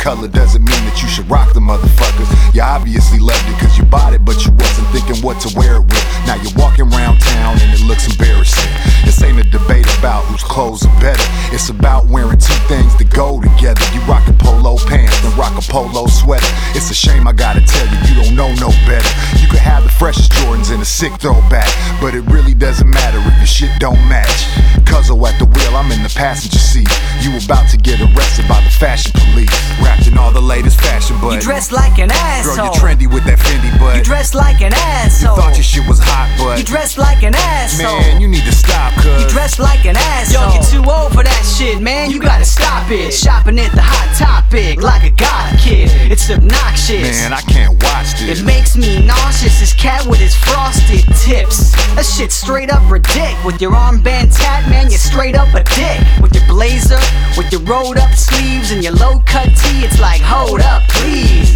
color doesn't mean that you should rock the motherfuckers. You obviously loved it cause you bought it, but you wasn't thinking what to wear it with. Now you're walking around town and it looks embarrassing. This ain't a debate about whose clothes are better. It's about wearing two things that go together. You rockin' polo pants, then rock a polo sweater. It's a shame I gotta tell you, you don't know no better. You could have the freshest Jordans and a sick throwback, but it really doesn't matter if your shit don't match. Cuzzo at the wheel, I'm in the passenger seat. You about to get arrested by the fashion police. Wrapped in all the latest fashion, but you dress like an asshole. Girl, you're trendy with that Fendi, but you dress like an asshole. You thought your shit was hot, but you dress like an asshole. Man, you need to stop, cuz you dress like an asshole. Yo, you're too old for that shit, man. You gotta stop it. Shopping at the Hot Topic like a goth kid. It's obnoxious. Man, I can't watch this. It makes me nauseous. This cat with his frosted tips. That shit's straight up ridiculous. With your armband tat, man, you're straight up a dick. With your blazer, with your rolled up sleeves and your low cut tee, it's like, hold up, please.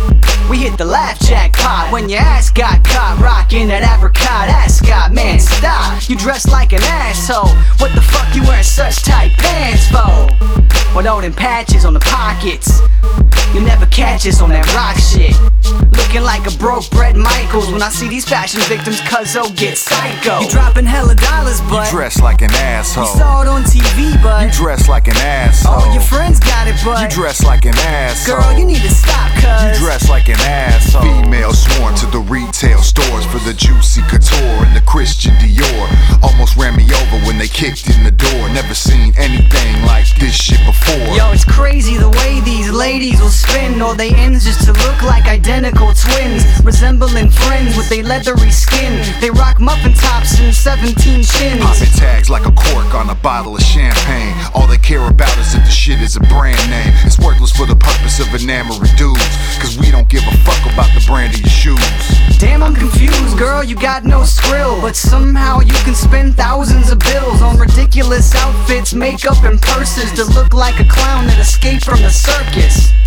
We hit the laugh jackpot when your ass got caught rocking that apricot ascot. Man, stop, you dress like an asshole. What the fuck you wearing such tight pants for? With all them patches on the pockets, you never catch us on that rock shit. Looking like a broke Bret Michaels. When I see these fashion victims, cuzzo get psycho. You dropping hella dollars, but you dress like an asshole. We saw it on TV, but you dress like an asshole. All your friends got it, but you dress like an asshole. Girl, you need to stop, cuz you dress like an asshole. Females swarm to the retail stores for the Juicy Couture and the Christian Dior. Almost ran me over when they kicked in the door. Never seen anything like this shit before. Yo, it's crazy the way these ladies will spin all they ends just to look like identical twins, resembling friends with they leathery skin. They rock muffin tops and 17 chins. Popping tags like a cork on a bottle of champagne. All they care about is if the shit is a brand name. It's worthless for the purpose of enamoring dudes, cause we don't give a fuck about the brand of your shoes. Damn, I'm confused, girl, you got no skrill, but somehow you can spend thousands of bills on ridiculous outfits, makeup and purses to look like a clown that escaped from the circus.